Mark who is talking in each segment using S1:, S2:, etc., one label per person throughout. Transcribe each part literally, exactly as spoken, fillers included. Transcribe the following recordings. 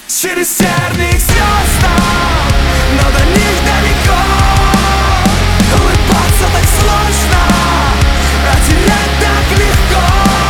S1: Через терник звездам, но до них далеко. Улыбаться так сложно, а терять так легко.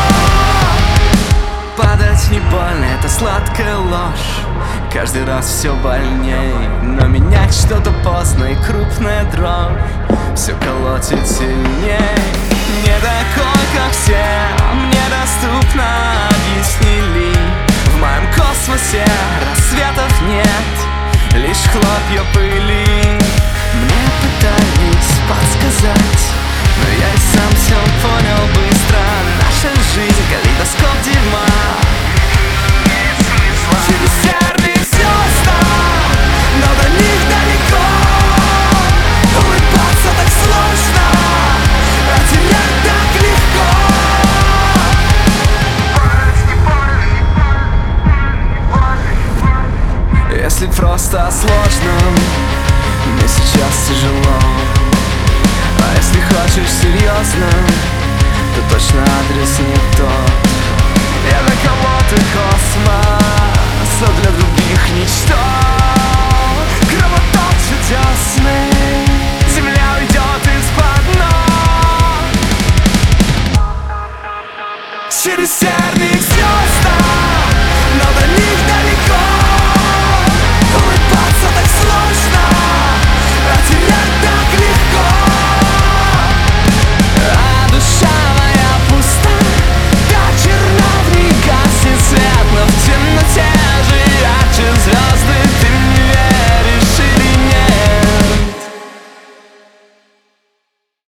S1: Падать не больно, это сладкая ложь. Каждый раз все больней, но менять что-то поздно, и крупная дрожь все колотит сильней. Не такой, как все, мне доступно объяснили. В моем космосе рассветов нет, лишь хлопья пыли. Мне пытались подсказать, но я и сам все понял быстро. Наша жизнь калейдоскоп дерьма. Через терник звездам, но до них далеко. Улыбаться так сложно, а терять так легко. Если просто сложно, мне сейчас тяжело. А если хочешь серьезно, то точно адрес не тот. Я для кого-то космос, а для других ничто. Кровоточат десны, земля уйдет из-под ног. Через терник звездам, но до них далеко.